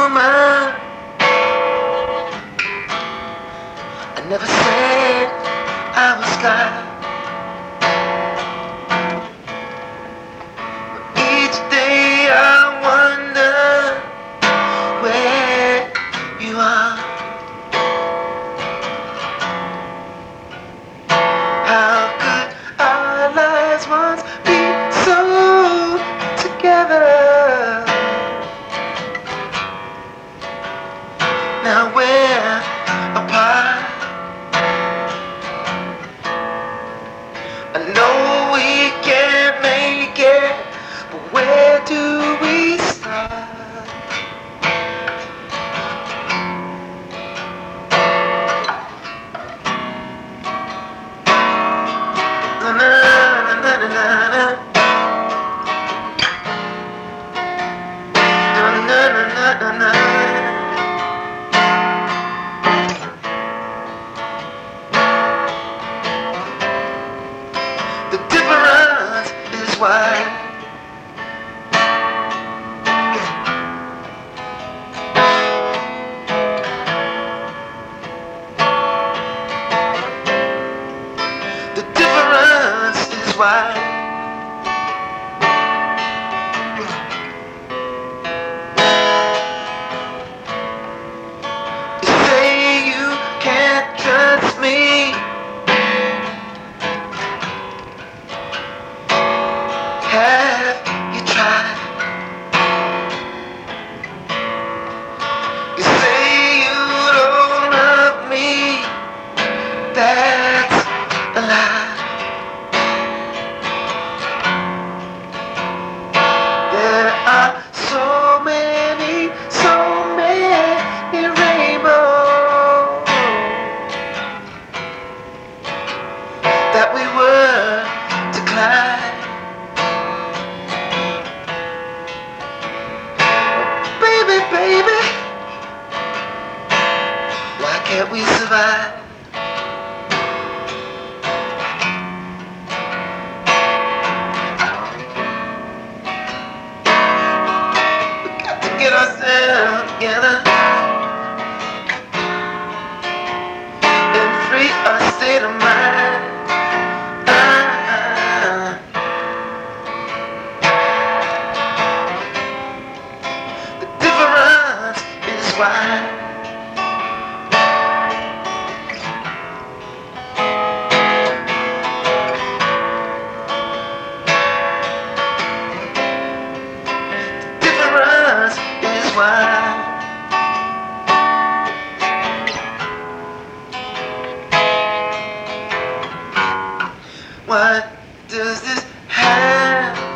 woman. I never said I was God. Each day I wonder where you are. How could our lives once be so together? Now we're apart. I know we can't make it, but where do we start? Na na na na na na na na na na. The difference is why the difference is why you say you can't trust me. Have you tried? You say you don't love me. That's a lie. There are so many rainbows that we were to climb. Baby, baby, why can't we survive? We got to get ourselves together and free our state of mind. The difference is why why does this have